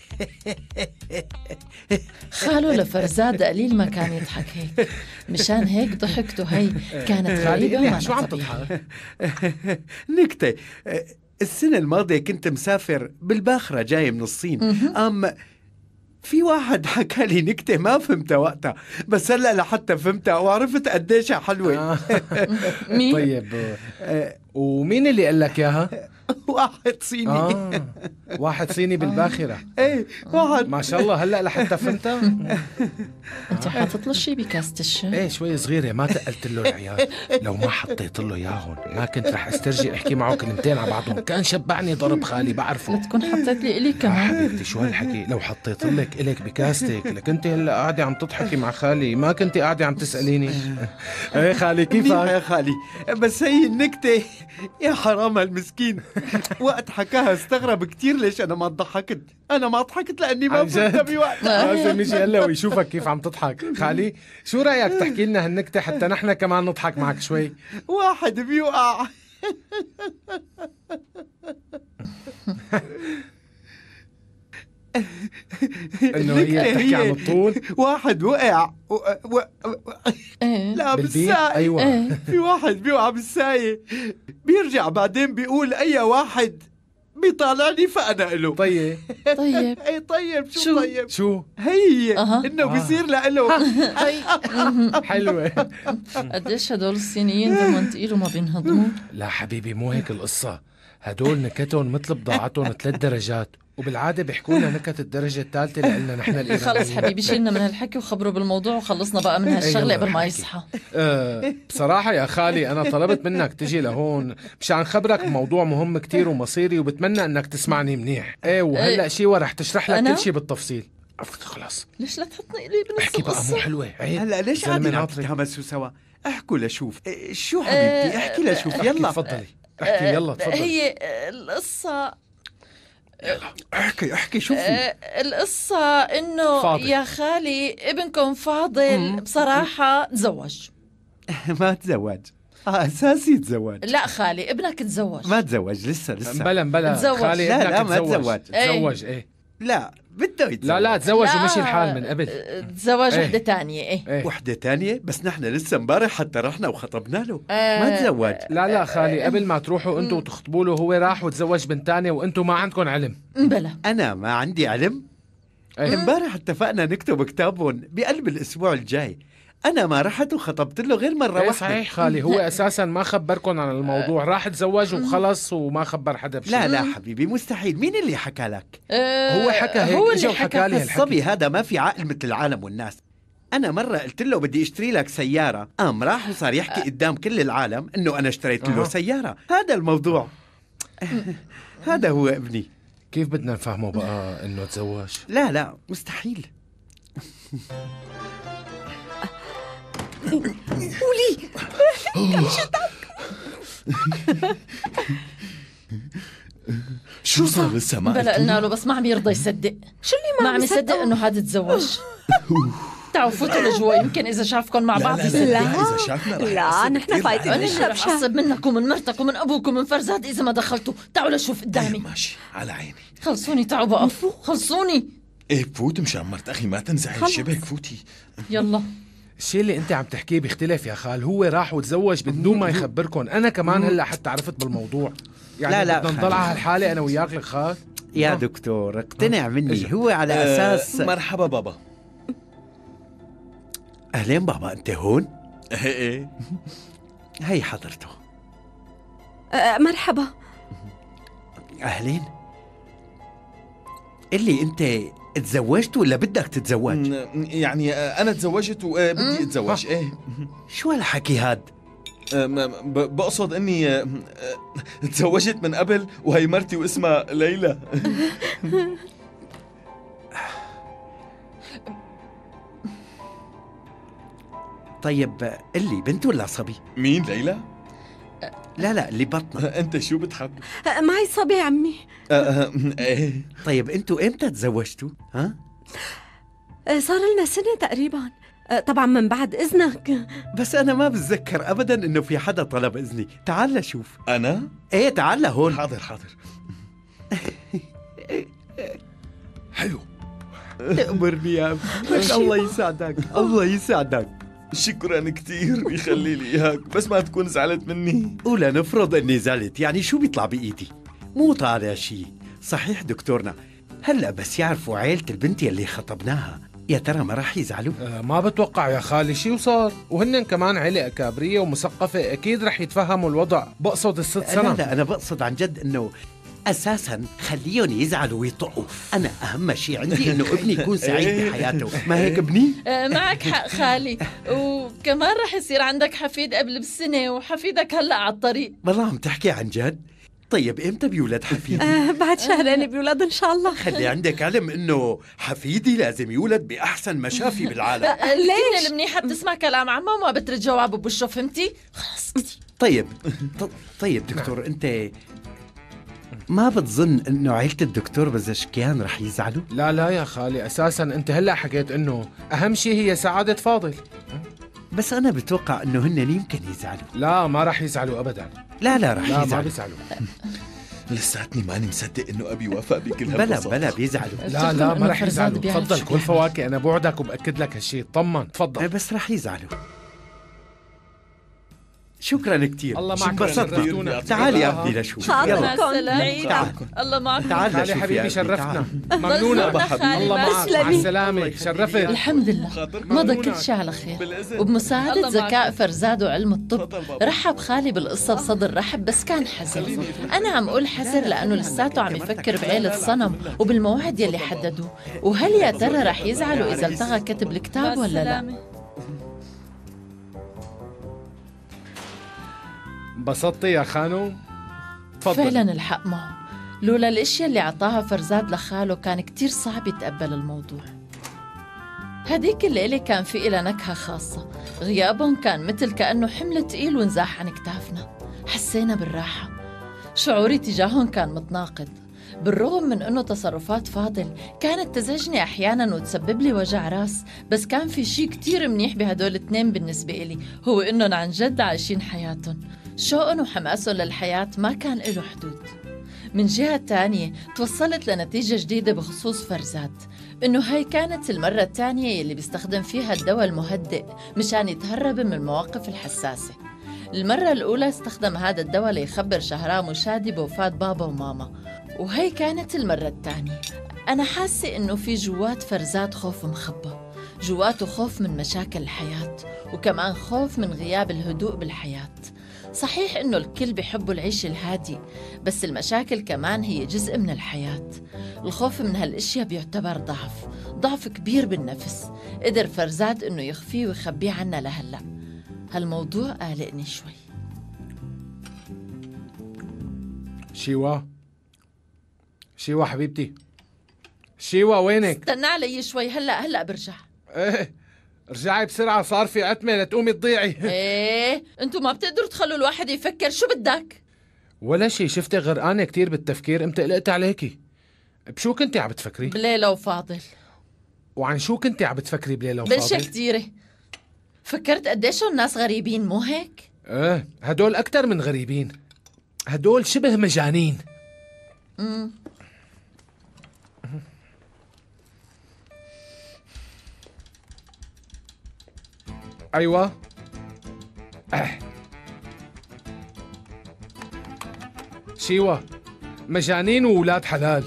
خاله لفرزاد قليل ما كان يضحك هيك، مشان هيك ضحكته هي كانت غريبة وما شو عم طبيعية. تضحك؟ نكتة، السنة الماضية كنت مسافر بالباخرة جاي من الصين، في واحد حكى لي نكتة ما فهمتها وقتها، بس هلأ لحتى فهمتها وعرفت قديشها حلوة. مين؟ طيب ومين اللي قال لك اياها؟ واحد صيني. واحد صيني بالباخرة. ايه واحد. ما شاء الله هلا لحتى فهمتها. انت حاطط له شي بكاسة الشاي؟ ايه شوي صغيرة، ما تقلت له العيال. لو ما حطيت له اياهم ما كنت رح استرجي احكي معه كلمتين على بعضهم. كان شبعني ضرب خالي بعرفه. لا تكون حطيت لي إلي كمان. حبيبتي شو هالحكي؟ لو حطيت لك إلك بكاستك لك انت هلا قاعدة عم تضحكي مع خالي، ما كنتي قاعدة عم تسأليني. ايه خالي كيفك؟ يا خالي بس هي النكتة يا حرام المسكين. وقت حكاها استغرب كتير ليش أنا ما ضحكت. أنا ما ضحكت لأني ما فهمتها بوقتها. لازم يجي هلا ويشوفك كيف عم تضحك. خالي شو رأيك تحكي لنا هالنكتة حتى نحن كمان نضحك معك شوي؟ واحد بيوقع. انه هي تحكي عن الطول. واحد وقع لا بالساية. ايوه في واحد بيوقع بالساية بيرجع بعدين بيقول اي واحد بيطالعني فانا له. طيب اي طيب شو طيب شو هي انه بيصير له. حلوة. قديش هدول الصينيين دمهم تقيل وما بينهضموا. لا حبيبي مو هيك القصة، هدول نكتهم مثل بضاعتهم 3 درجات، وبالعادة بيحكوا لنا نكت الدرجة الثالثة لنا نحن الإيرانيين. خلص حبيبي شيلنا من هالحكي وخبروا بالموضوع وخلصنا بقى من هالشغلة قبل ما يصحى. بصراحة يا خالي أنا طلبت منك تجي لهون مشان خبرك بموضوع مهم كتير ومصيري، وبتمنى أنك تسمعني منيح. وهلأ شيء رح تشرح لك كل شيء بالتفصيل. خلاص ليش لا تحطني إلي بنص احكي بقى مو حلوة. هلا ليش قاعدين تتهمسوا سوا؟ احكوا لشوف. شو حبيبتي احكي لشوف. يلا تفضلي احكي. يلا تفضلي. هي القصة احكي شوفي. القصة انه فاضل. يا خالي ابنكم فاضل بصراحة تزوج. ما تزوج. اساسي يتزوج. لا خالي ابنك تزوج. ما تزوج لسه. بلا تزوج. خالي لا ابنك ما تزوج. تزوج ايه. لا بده يتزوج. لا تزوج ومشي الحال من قبل. تزوج وحدة تانية ايه. وحدة تانية بس نحن لسه امبارح حتى رحنا وخطبنا له. ما تزوج. لا خالي قبل ما تروحوا انتوا وتخطبوا له هو راح وتزوج بنت تانية وانتوا ما عندكم علم. بلا انا ما عندي علم. امبارح اتفقنا نكتب كتابهم بقلب الاسبوع الجاي. انا ما رحت وخطبت له غير مرة واحدة. صحيح خالي هو اساسا ما خبركم عن الموضوع، راح تزوج وخلص وما خبر حدا بشيء. لا حبيبي مستحيل. مين اللي حكى لك؟ هو حكى هيك. هو اللي حكى لي الصبي هذا ما في عقل مثل العالم والناس. أنا مرة قلت له بدي اشتري لك سيارة، قام راح وصار يحكي قدام كل العالم إنه أنا اشتريت له سيارة. هذا الموضوع. هذا هو ابني. كيف بدنا نفهمه بقى إنه تزوج؟ لا مستحيل. قولي شو صار لسه ما بلا قلنا له بس ما عم يرضى يصدق. شو اللي ما عم يصدق انه هذا تزوج. تعالوا فوتوا لجوا يمكن اذا شافكم مع بعض يصدق. إذا شافنا رح لا نحن فايتين انا نشرب رح اعصب منك ومن مرتك ومن ابوك ومن فرزاد اذا ما دخلتوا. تعالوا لشوف قدامي. ماشي على عيني. خلصوني تعالوا بقى خلصوني. ايه فوت مشان مرت اخي ما تنزعج. شبك فوتي يلا. الشيء اللي انت عم تحكيه بيختلف يا خال. هو راح وتزوج بدون ما يخبركم. انا كمان هلا حتى عرفت بالموضوع. يعني لا بدنا نضل على هالحالة انا وياك لك خال. يا دكتور اقتنع مني. هو على أساس. مرحبا بابا. أهلين بابا أنت هون؟ ايه هي حضرته. مرحبا. أهلين. اللي أنت تزوجت ولا بدك تتزوج؟ يعني أنا تزوجت وبدي أتزوج. إيه شو هالحكي هاد؟ بقصد إني تزوجت من قبل وهي مرتي واسمها ليلى. طيب اللي بنت ولا صبي؟ مين ليلى؟ لا اللي بطنها. أنت شو بتحب؟ معي صبي عمي. إيه. طيب أنتوا إمتى تزوجتوا؟ ها؟ صار لنا سنة تقريبا. طبعا من بعد إذنك. بس أنا ما بتذكر أبدا إنه في حدا طلب إذني. تعال لشوف. أنا؟ إيه تعال لهون. حاضر. حلو. تأمرني يا ابني. الله يساعدك. الله يساعدك. شكرا كتير يخلي لي إياك. بس ما تكون زعلت مني. ولا نفرض إني زعلت. يعني شو بيطلع بإيدي؟ مو طالع شيء. صحيح دكتورنا. هلأ بس يعرفوا عيلة البنت اللي خطبناها يا ترى ما راح يزعلوا؟ ما بتوقع يا خالي شي وصار، وهن كمان عيلة أكابرية ومثقفة، أكيد رح يتفهموا الوضع. بقصد ال6 سنة. لا أنا بقصد عن جد إنه أساساً خليهم يزعلوا ويطقوا. أنا أهم شيء عندي إنه ابني يكون سعيد بحياته، ما هيك ابني؟ معك حق خالي، وكمان رح يصير عندك حفيد قبل بسنة، وحفيدك هلأ على الطريق. والله عم تحكي عن جد؟ طيب إمتى بيولد حفيدي؟ بعد شهرين بيولد إن شاء الله. خلي عندك علم إنه حفيدي لازم يولد بأحسن مشافي بالعالم. ليش؟ المنيحة بتسمع كلام عمها وما بترد جوابه بوشه، فهمتي؟ خلص طيب طيب دكتور، أنت ما بتظن إنه عيلة الدكتور بزشكيان رح يزعلوا؟ لا يا خالي، أساساً أنت هلأ حكيت إنه أهم شيء هي سعادة فاضل. بس أنا بتوقع إنه هن يمكن يزعلوا. لا ما رح يزعلوا أبداً. لا رح يزعلوا. ما بيزعلوا. لساتني ماني مصدق انه ابي وافق بكل هالقصص. بلا بيزعلوا. لا ما رح يزعلوا. تفضل كل فواكه، انا بوعدك وباكد لك هالشيء. طمن تفضل. بس رح يزعلوا. شكرا كثير. الله معك. انبسطنا. تعال يا ابني لشوف. يلا الله معك. تعال حبيبي، شرفتنا. ممنونة. الله معك. مع السلامة. شرفت. الحمد لله مضى كل شيء على خير، وبمساعدة ذكاء فرزاد وعلم الطب رحب خالي بالقصة بصدر رحب، بس كان حذر. أنا عم أقول حذر لأنه لساته عم يفكر بعيلة صنم وبالموعد يلي حددوه. وهل يا ترى رح يزعلوا إذا التغى كتب الكتاب ولا لا؟ انبسطتي يا خانو؟ تفضل. فعلا الحق معه، لولا الاشياء اللي عطاها فرزاد لخاله كان كتير صعب يتقبل الموضوع. هديك الليلة كان في إلها نكهة خاصة، غيابهم كان مثل كأنه حمل تقيل ونزاح عن كتافنا. حسينا بالراحة. شعوري تجاههم كان متناقض، بالرغم من أنه تصرفات فاضل كانت تزعجني أحياناً وتسبب لي وجع راس، بس كان في شيء كتير منيح بهدول الاثنين بالنسبة إلي، هو إنهم عن جد عايشين حياتهم. شوقهم وحماسهم للحياة ما كان له حدود. من جهة تانية توصلت لنتيجة جديدة بخصوص فرزاد، إنه هاي كانت المرة الثانية يلي بيستخدم فيها الدواء المهدئ مشان يتهرب من المواقف الحساسة. المرة الأولى استخدم هذا الدواء ليخبر شهرام وشادي بوفاة بابا وماما، وهي كانت المرة الثانية. أنا حاسة إنه في جوات فرزاد خوف مخبى، جواته خوف من مشاكل الحياة، وكمان خوف من غياب الهدوء بالحياة. صحيح إنه الكل بيحبوا العيش الهادي، بس المشاكل كمان هي جزء من الحياة. الخوف من هالاشياء بيعتبر ضعف كبير بالنفس، قدر فرزاد إنه يخفيه ويخبيه عنا لهلأ. هالموضوع قلقني شوي. شيوا حبيبتي، شيوا وينك؟ استنى علي شوي، هلأ برجع. ايه رجعي بسرعة، صار في عتمة لتقومي تضيعي. ايه انتوا ما بتقدروا تخلوا الواحد يفكر، شو بدك؟ ولا شي، شفتي غرقانة كتير بالتفكير، امتى قلقت عليكي؟ بشو كنتي عم بتفكري؟ بليلة وفاضل. وعن شو كنتي عم بتفكري بليلة وفاضل؟ بأشياء كتيرة. فكرت قديش الناس غريبين، مو هيك؟ ايه هدول أكتر من غريبين، هدول شبه مجانين. أيوة. شيوا مجانين وولاد حلال.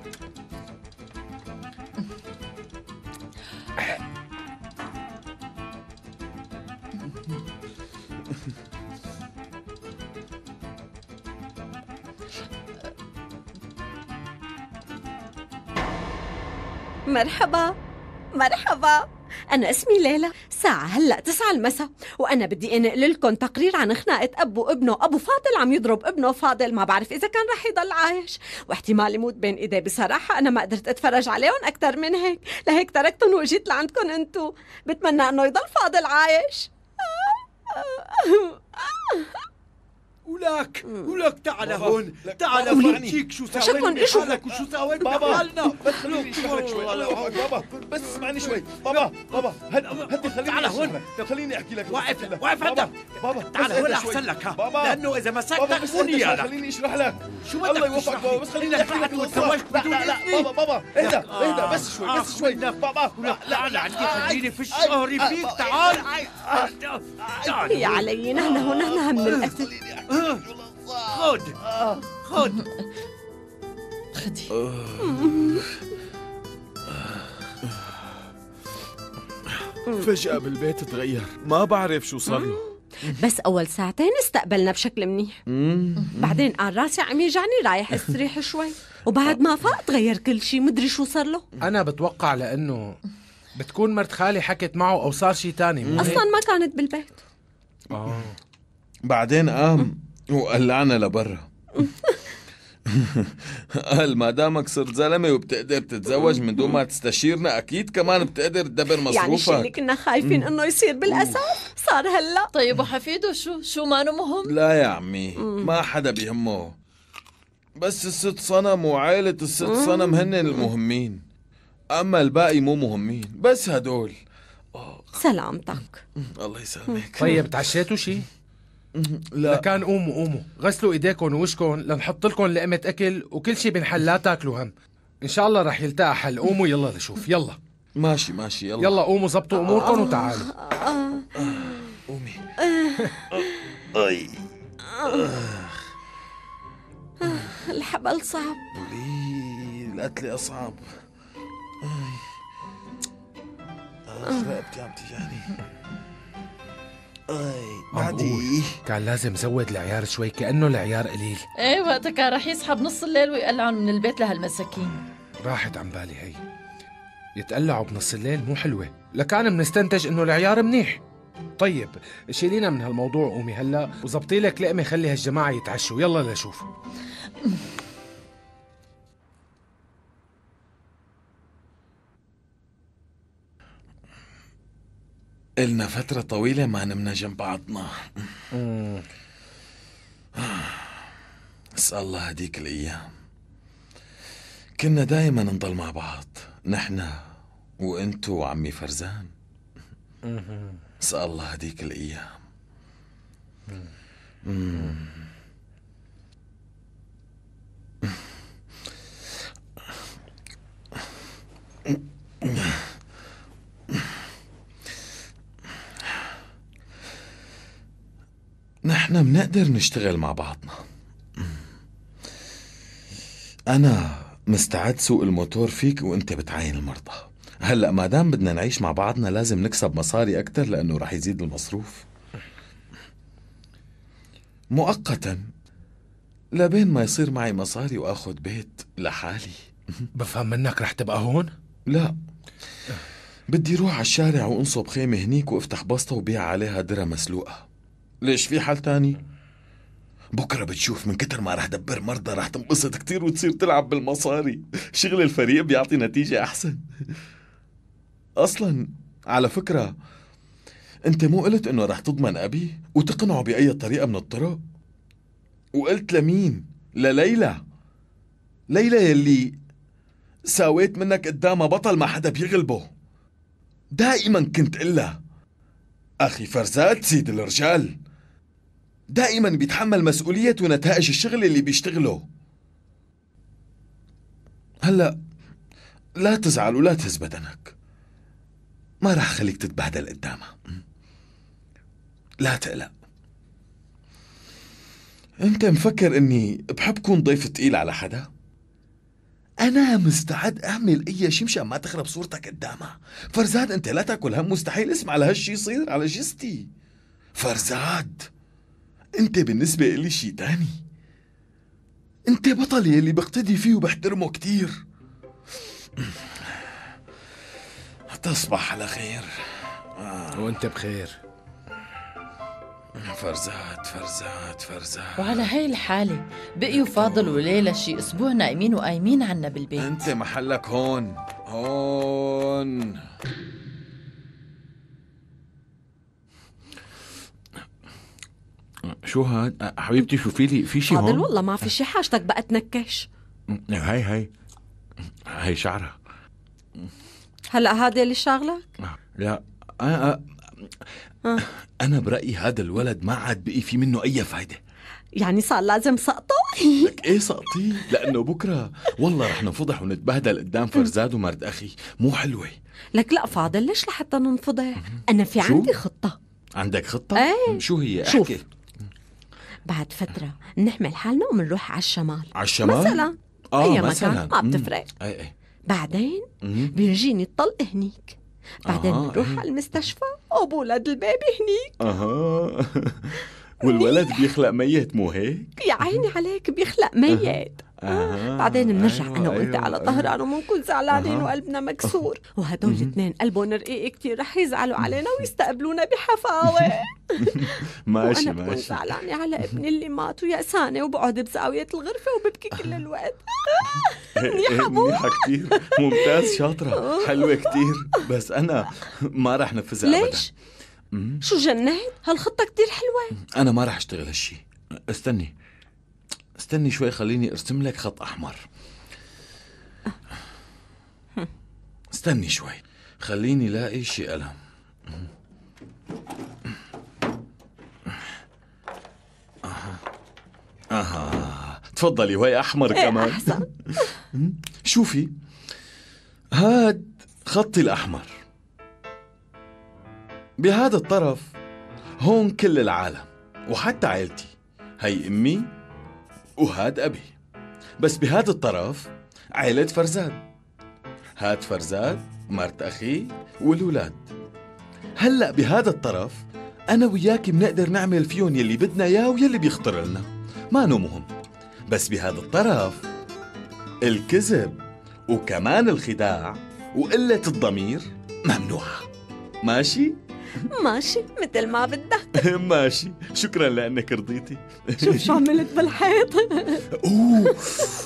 مرحبا، أنا اسمي ليلى. ساعة هلأ 9 المساء، وأنا بدي أنقل لكم تقرير عن خناقة أب وابنه. أبو فاضل عم يضرب ابنه فاضل، ما بعرف إذا كان رح يضل عايش، واحتمال يموت بين إيديه. بصراحة أنا ما قدرت أتفرج عليهم أكتر من هيك، لهيك تركتهم وجيت لعندكم أنتو. بتمنى أنه يضل فاضل عايش. ولك تعال هون، تعال فرجيك شو سويت بحالك وشو سويت بحالنا. بس خليني اشرح لك شوي. بابا بس اسمعني شوي. بابا هدي خليني تعال هون، خليني احكي لك. واقف عندك. بابا تعال هون احسن لك، ها، لانه اذا مسكتك فوني. خليني اشرح لك. شو بدك الله يوفقك بابا، بس خليني احكي لك القصه. لا بابا اهدى بس شوي بابا. لا عندي، خليني في الشهر فيك. تعال يا علي، نحن هم القتل. خد خدي. فجأة بالبيت تغير، ما بعرف شو صار له. بس أول ساعتين استقبلنا بشكل منيح، بعدين قال راسي عم يجعني رايح استريح شوي، وبعد ما فاق تغير كل شي، مدري شو صار له. أنا بتوقع لأنه بتكون مرت خالي حكت معه أو صار شي تاني. أصلا ما كانت بالبيت. بعدين قام وقلعنا لبرا. قال ما دامك صرت زلمة وبتقدر تتزوج من دون ما تستشيرنا، أكيد كمان بتقدر تدبر مصروفك. يعني الشيء اللي كنا خايفين إنه يصير بالأساس صار هلا. طيب وحفيده شو ما مهم؟ لا يا عمي، ما حدا بيهمه، بس الست صنم وعائلة الست صنم هن المهمين، أما الباقي مو مهمين، بس هدول. سلامتك. الله يسلمك. طيب تعشيتوا شي؟ لا لكان قوموا غسلوا ايديكم ووشكم لنحط لكم لقمة اكل وكل شي بنحل، لا تاكلوا هم. ان شاء الله رح يلتقى حل. قوموا يلا لشوف. يلا ماشي يلا يلا قوموا زبطوا اموركم وتعالوا. قومي. اي الحبل صعب. القتل اصعب. رقبتي عم تجاني. بعدي كان لازم زود العيار شوي، كأنه العيار قليل. ايه وقتها كان رح يسحب نص الليل ويقلعهم من البيت لهالمساكين. راحت عن بالي هي، يتقلعوا بنص الليل مو حلوة، لكان منستنتج انه العيار منيح. طيب شيلينا من هالموضوع، قومي هلا وزبطي لك لقمة خلي هالجماعة يتعشوا. يلا لشوف. إلنا فترة طويلة ما نمنا جنب بعضنا. اسأل الله هديك الأيام كنا دايما نضل مع بعض، نحنا وانتو وعمي فرزان. اسأل الله هديك الأيام. نحن منقدر نشتغل مع بعضنا. أنا مستعد سوق الموتور فيك وانت بتعاين المرضى. هلأ ما دام بدنا نعيش مع بعضنا لازم نكسب مصاري أكتر لأنه رح يزيد المصروف مؤقتا لبين ما يصير معي مصاري وأخذ بيت لحالي. بفهم منك رح تبقى هون؟ لا، بدي روح على الشارع وانصب خيمة هنيك وافتح بسطة وبيع عليها درة مسلوقة. ليش في حل تاني؟ بكرة بتشوف من كتر ما رح دبر مرضى رح تنبسط كتير وتصير تلعب بالمصاري. شغل الفريق بيعطي نتيجة أحسن. أصلا على فكرة أنت مو قلت إنه رح تضمن أبي وتقنعه بأي طريقة من الطرق؟ وقلت لمين؟ لليلى. ليلى يلي ساويت منك قدامها بطل ما حدا بيغلبه. دائما كنت قلها أخي فرزاد سيد الرجال، دائما بيتحمل مسؤولية ونتائج الشغل اللي بيشتغله. هلأ لا تزعل ولا تهز بدنك، ما رح خليك تتبهدل قدامها، لا تقلق. انت مفكر اني بحب كون ضيف تقيل على حدا؟ انا مستعد اعمل اي شيء مشان ما تخرب صورتك قدامها. فرزاد انت لا تاكل هم، مستحيل اسمع لهالشي يصير على جستي. فرزاد انت بالنسبة إلي شي تاني، انت بطلي اللي بقتدي فيه وبحترمه كتير. تصبح على خير. وانت بخير. فرزاد. وعلى هاي الحالة بقيوا فاضل وليلى شي أسبوع نايمين وقايمين عنا بالبيت. انت محلك هون. شو هاد حبيبتي؟ شوفي لي في شي هون. فاضل والله ما في شي، حاجتك بقى تنكش. هاي شعرها. هلا هذا اللي شاغلك؟ لا أنا برأيي هذا الولد ما عاد بقي في منه أي فايدة. يعني صار لازم سقطه؟ لك إيه سقطي؟ لأنه بكرة والله رح ننفضح ونتبهدل قدام فرزاد ومرد أخي، مو حلوة. لك لا فاضل، ليش لحتى ننفضح؟ أنا في عندي خطة. عندك خطة؟ ايه. شو هي؟ شوف. احكي. بعد فترة نحمل حالنا ومنروح على الشمال. على الشمال؟ مثلا أي مثلا مكان ما بتفرق. اي بعدين بيجيني الطلق هنيك، بعدين بنروح على المستشفى وبولد البيبي هنيك. والولد بيخلق ميت مو هيك؟ يا عيني عليك بيخلق ميت. بعدين بنرجع أنا وأنت على ظهران ومنكون زعلانين وقلبنا مكسور، وهدول الاثنين قلبهم رقيق كتير رح يزعلوا علينا ويستقبلونا بحفاوة. ماشي وأنا بكون زعلانة على ابني اللي مات ويأسانة وبقعد بزاوية الغرفة وببكي كل الوقت. منيحة كتير، ممتاز، شاطرة، حلوة كتير، بس أنا ما رح نفذها أبدا. ليش؟ شو جنيت؟ هالخطة كتير حلوة. أنا ما رح أشتغل هالشي. استني شوي، خليني أرسم لك خط أحمر. استني شوي، خليني لاقي شي قلم. تفضلي، وهي أحمر كمان. أحسن. شوفي، هاد خطي الأحمر، بهذا الطرف هون كل العالم وحتى عائلتي، هي أمي وهاد أبي. بس بهذا الطرف عائلة فرزاد، هاد فرزاد مرت أخي والولاد. هلأ بهذا الطرف أنا وياكي بنقدر نعمل فيهم يلي بدنا إياه ويلي بيخطر لنا، ما مهم. بس بهذا الطرف الكذب وكمان الخداع وقلة الضمير ممنوعة. ماشي؟ ماشي مثل ما بدك. ماشي، شكرا لأنك رضيتي. شوف شو عملت بالحيط. أوه.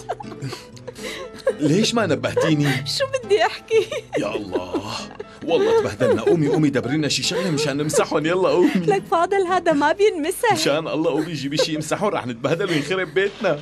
ليش ما نبهتيني؟ شو بدي أحكي؟ يا الله، والله تبهدلنا. قومي دبرينا شي شغلة مشان نمسحهم. يلا قومي. لك فاضل هذا ما بينمسح. مشان الله قومي جيبي شي يمسحون، رح نتبهدل وينخرب بيتنا.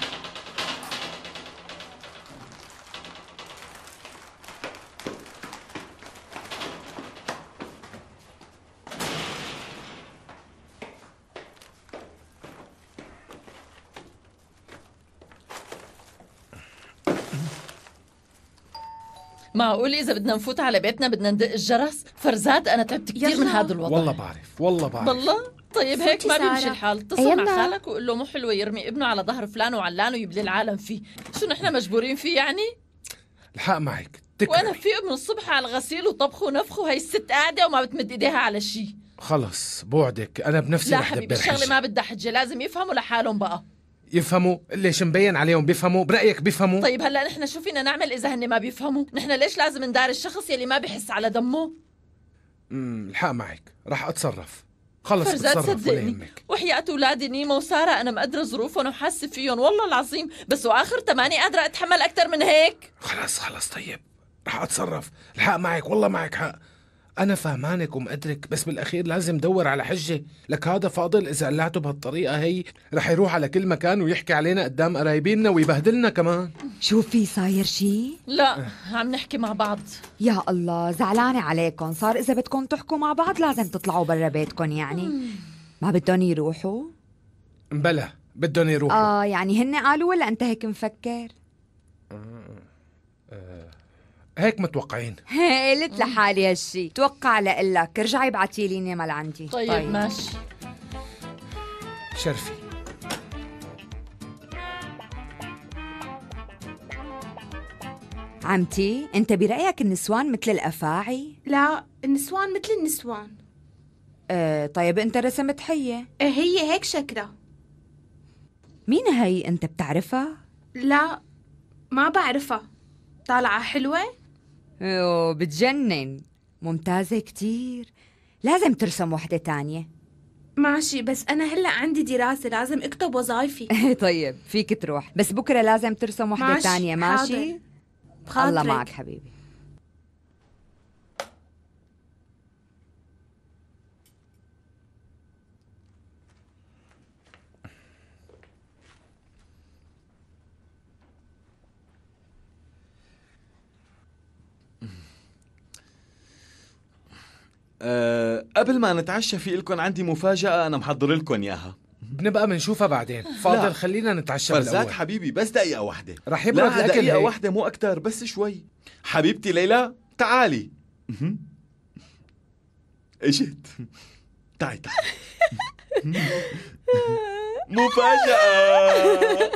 معقول إذا بدنا نفوت على بيتنا بدنا ندق الجرس؟ فرزاد أنا تعبت كتير من هذا الوضع. والله بعرف. والله طيب هيك ما بيمشي الحال. اتصل مع يلا. خالك وقول له مو حلو يرمي ابنه على ظهر فلان وعلان ويبلي العالم فيه. شو نحن مجبورين فيه يعني؟ الحق معك وانا فيه من الصبح على الغسيل وطبخ ونفخ وهي الست قاعده وما بتمد ايديها على شيء. خلص بوعدك أنا بنفسي لا رح حبيبي، دبر الشغله حجة. ما بدها حجه، لازم يفهموا لحالهم بقى. يفهموا؟ ليش مبين عليهم بيفهموا؟ برأيك بيفهموا؟ طيب هلا نحن شو فينا نعمل اذا هن ما بيفهموا؟ نحن ليش لازم ندار الشخص يلي ما بيحس على دمه؟ الحق معك، رح أتصرف. خلص فرزاد اتصرف ولا صدقني، يهمك. وحياة أولادي نيمة وسارة أنا مقدرة ظروفهم وحاسة فيهم والله العظيم، بس وآخر تماني قادرة أتحمل أكتر من هيك. خلص طيب، رح أتصرف. الحق معك، والله معك حق. أنا فهمانك ومقدرك، بس بالأخير لازم دور على حجة. لك هذا فاضل إذا قلعته بهالطريقة هي رح يروح على كل مكان ويحكي علينا قدام قرايبيننا ويبهدلنا كمان. شو في صاير شي؟ لا عم نحكي مع بعض. يا الله زعلانة عليكم، صار إذا بدكم تحكوا مع بعض لازم تطلعوا برا بيتكم يعني. ما بدهم يروحوا؟ بلا بدهم يروحوا. يعني هن قالوا ولا أنت هيك مفكر؟ هيك متوقعين. قلت لحالي هالشي، توقع لقلك. ارجعي ابعتي لي نيمال عندي. طيب ماشي. شرفي عمتي، انت برأيك النسوان مثل الأفاعي؟ لا، النسوان مثل النسوان. طيب انت رسمت حية. هي هيك شكلها. مين هي، انت بتعرفها؟ لا ما بعرفها. طالعة حلوة؟ بتجنن، ممتازة كتير. لازم ترسم وحدة تانية. ماشي، بس أنا هلأ عندي دراسة لازم أكتب وظايفي. طيب فيك تروح، بس بكرة لازم ترسم وحدة ماشي، تانية. ماشي حاضر. الله معك حبيبي. قبل ما نتعشى في لكم عندي مفاجأة أنا محضر لكم إياها. بنبقى منشوفها بعدين. فاضل لا. خلينا نتعشى فرزاد بالأول. حبيبي بس دقيقة واحدة. رح يبرد لا الأكل دقيقة هيك. واحدة مو أكتر، بس شوي. حبيبتي ليلى تعالي. اجت. تعي مفاجأة.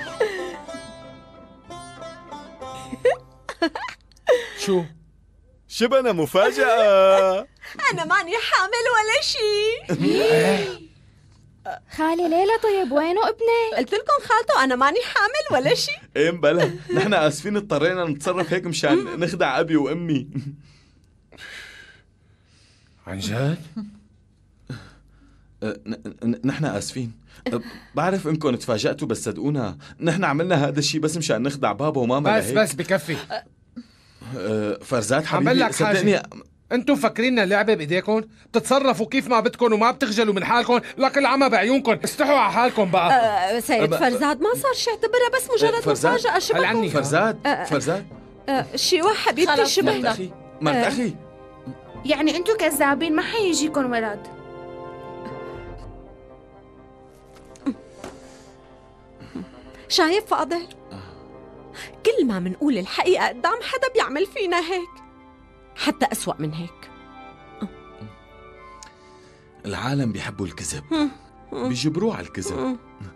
شو شبنا مفاجأة. أنا ماني حامل ولا شيء. خالي ليلى طيب وينه ابني؟ قلت لكم خالته أنا ماني حامل ولا شيء. ايه بلا، نحن آسفين اضطرينا نتصرف هيك مشان نخدع أبي وأمي. عن جد؟ نحن آسفين. بعرف انكم تفاجأتوا بس صدقونا نحن عملنا هذا الشيء بس مشان نخدع بابا وماما بس لهيك. بس بكفي. فرزاد عمل حبيبي لك صدقني حاجة. انتم فاكريننا لعبة بايديكم؟ بتتصرفوا كيف ما بدكم وما بتخجلوا من حالكم، لك العمى بعيونكم، استحوا على حالكم بقى. سيد فرزاد ما صار شي، اعتبرها بس مجرد مفاجأة شبه. فرزاد شي واحد حبيبتي شبه. مرت أخي يعني انتو كذابين، ما حيجيكم ولد. شايف فاضل؟ كل ما منقول الحقيقة قدام حدا بيعمل فينا هيك، حتى أسوأ من هيك. العالم بيحبوا الكذب، بيجبروه على الكذب.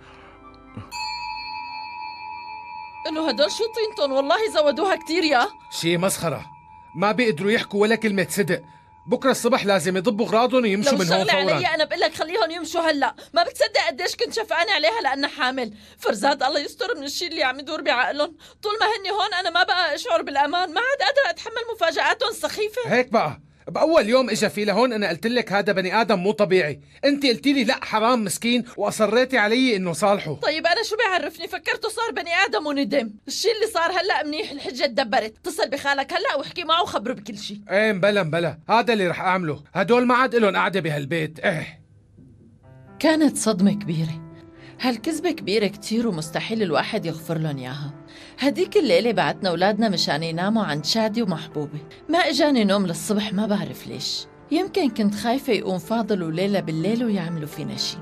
انه هدول شو طينتن، والله زودوها كتير يا شي مسخرة، ما بيقدروا يحكوا ولا كلمة صدق. بكرة الصبح لازم يضبوا غراضهم ويمشوا من هون فورا. لو علي أنا بقول لك خليهم يمشوا هلا، ما بتصدق قديش كنت شفقانة عليها لأنها حامل. فرزاد الله يستر من الشيء اللي عم يدور بعقلهم. طول ما هني هون أنا ما بقى أشعر بالأمان، ما عاد قادرة أتحمل مفاجآتهم السخيفة. هيك بقى بأول يوم إجا في لهون أنا قلت لك هذا بني آدم مو طبيعي، أنت قلتي لي لا حرام مسكين وأصريتي علي إنه صالحه. طيب أنا شو بيعرفني، فكرته صار بني آدم وندم. الشيء اللي صار هلا منيح، الحجة تدبرت. اتصل بخالك هلا واحكي معه وخبره بكل شيء. ايه مبلا هذا اللي رح أعمله، هدول ما عاد إلهم قعدة بهالبيت. كانت صدمة كبيرة، هالكذبة كبيرة كتير ومستحيل الواحد يغفر لهم ياها. هديك الليلة بعتنا أولادنا مشان يناموا عند شادي ومحبوبة، ما إجاني نوم للصبح، ما بعرف ليش. يمكن كنت خايفة يقوم فاضل وليلى بالليل ويعملوا فينا شي.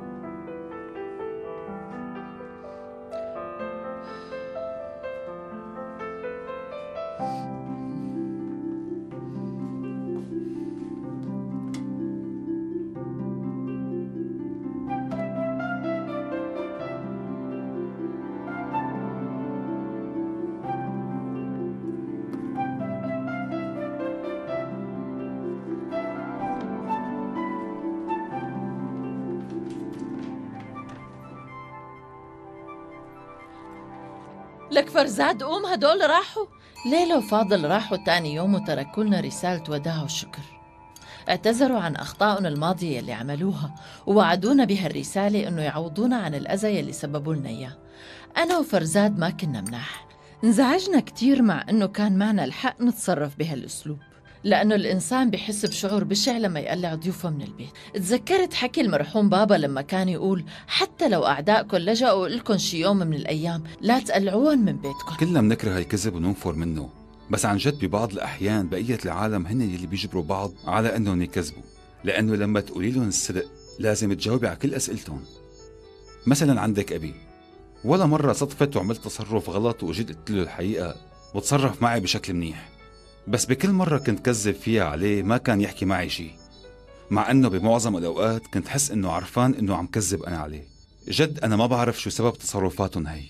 لك فرزاد قوم، هدول راحوا. ليلى وفاضل راحوا تاني يوم وتركوا لنا رسالة وداع وشكر. اعتذروا عن أخطائهم الماضية اللي عملوها ووعدونا بهالرسالة إنه يعوضونا عن الأذى يلي سببوا لنا إياه. أنا وفرزاد ما كنا مناح، انزعجنا كتير مع إنه كان معنا الحق نتصرف بهالأسلوب، لأنه الإنسان بحس بشعور بشع لما يقلع ضيوفه من البيت. تذكرت حكي المرحوم بابا لما كان يقول حتى لو أعدائكم لجأوا لكم شي يوم من الأيام لا تقلعوهم من بيتكم. كلنا بنكره الكذب وننفر منه، بس عن جد ببعض الأحيان بقية العالم هن يلي بيجبروا بعض على أنهم يكذبوا، لأنه لما تقولي لهم الصدق لازم تجاوبي على كل أسئلتهم. مثلا عندك أبي، ولا مرة صدفت وعملت تصرف غلط وجيت قلت له الحقيقة وتصرف معي بشكل منيح، بس بكل مرة كنت كذب فيها عليه ما كان يحكي معي شي، مع أنه بمعظم الأوقات كنت حس أنه عرفان أنه عم كذب أنا عليه. جد أنا ما بعرف شو سبب تصرفاتهم هي.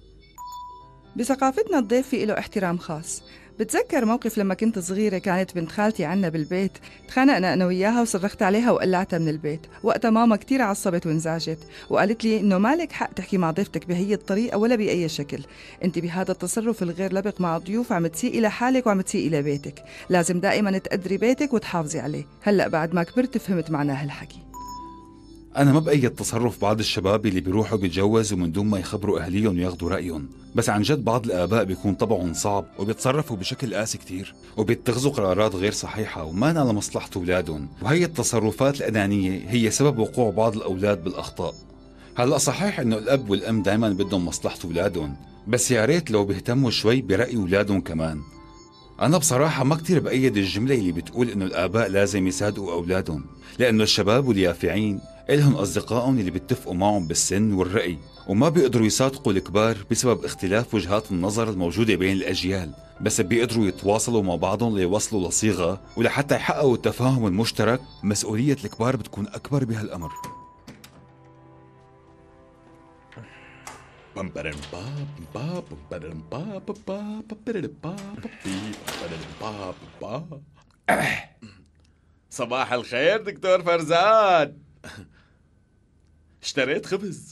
بثقافتنا الضيف في له احترام خاص. بتذكر موقف لما كنت صغيرة كانت بنت خالتي عنا بالبيت، تخانقنا أنا وياها وصرخت عليها وقلعتها من البيت. وقتها ماما كتير عصبت وانزعجت وقالت لي إنه مالك حق تحكي مع ضيفتك بهي الطريقة ولا بأي شكل. أنت بهذا التصرف الغير لبق مع الضيوف عم تسيء إلى حالك وعم تسيء إلى بيتك، لازم دائما تقدري بيتك وتحافظي عليه. هلأ بعد ما كبرت فهمت معناه هالحكي. أنا ما بأيد تصرف بعض الشباب اللي بيروحوا بيتجوزوا من دون ما يخبروا أهليهم وياخدوا رأيهم، بس عن جد بعض الآباء بيكون طبعهم صعب وبيتصرفوا بشكل قاسي كتير وبيتخذوا قرارات غير صحيحة وما لمصلحة أولادهم، وهي التصرفات الأنانية هي سبب وقوع بعض الأولاد بالأخطاء. هلأ صحيح إنه الأب والأم دايما بدهم مصلحة أولادهم، بس يا ريت لو بيهتموا شوي برأي أولادهم كمان. أنا بصراحة ما كتير بأيد الجملة اللي بتقول إنه الآباء لازم يصادقوا أولادهم، لأنه الشباب واليافعين إلهم أصدقائهم اللي بيتفقوا معهم بالسن والرأي وما بيقدروا يصادقوا الكبار بسبب اختلاف وجهات النظر الموجودة بين الأجيال، بس بيقدروا يتواصلوا مع بعضهم ليوصلوا لصيغة ولحتى يحققوا التفاهم المشترك. مسؤولية الكبار بتكون أكبر بهالأمر. صباح الخير دكتور فرزان. اشتريت خبز.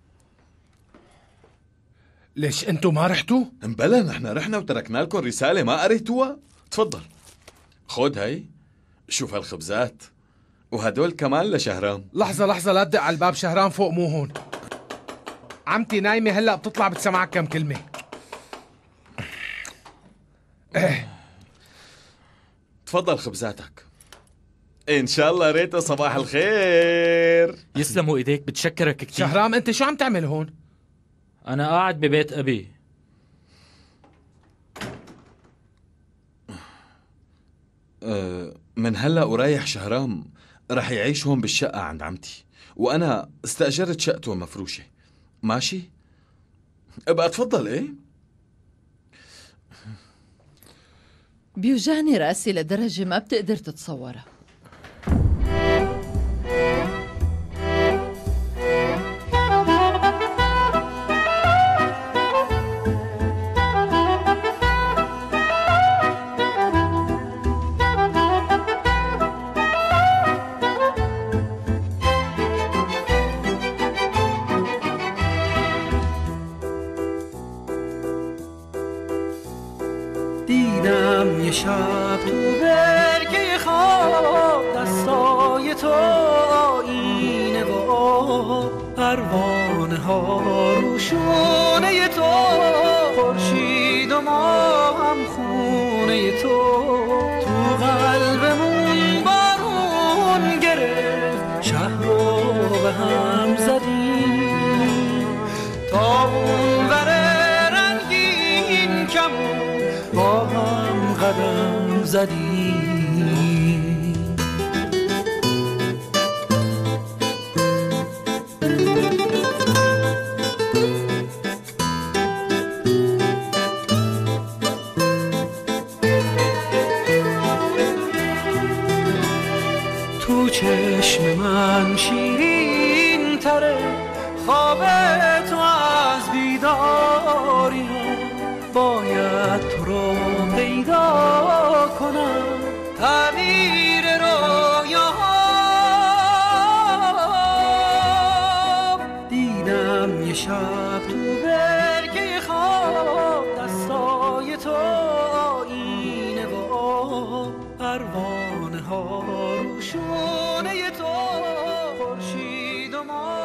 ليش انتو ما رحتوا؟ بلا نحن رحنا وتركنا لكم رسالة ما قريتوها. تفضل خد هاي، شوف هالخبزات وهدول كمان لشهرام. لحظة لا تدق على الباب، شهرام فوق مو هون. عمتي نايمة هلأ بتطلع بتسمعك كم كلمة. تفضل خبزاتك. ان شاء الله ريتا صباح الخير. يسلموا ايديك، بتشكرك كتير. شهرام انت شو عم تعمل هون؟ انا قاعد ببيت ابي. من هلا ورايح شهرام رح يعيش هون بالشقة عند عمتي، وانا استأجرت شقته مفروشة. ماشي؟ ابقى تفضل. ايه بيوجعني راسي لدرجة ما بتقدر تتصورها. دیدم یه شب تو برگه خواب، دستای تو آینه و پروانه ها روشونه تو، خورشید و ما هم خونه تو. تو قلبمون بارون گرفت، شهر رو به هم زدیم، تا اون وره رنگین کمون با هم قدم زدیم. تو چشم من شیرین تره خواب تو از بیداری، باید تو رو پیدا کنم، تعبیر رویاهام. دیدم یه شب تو برگه خواب، دستای تو آینه و پروانه ها روشونه تو، خورشید و ما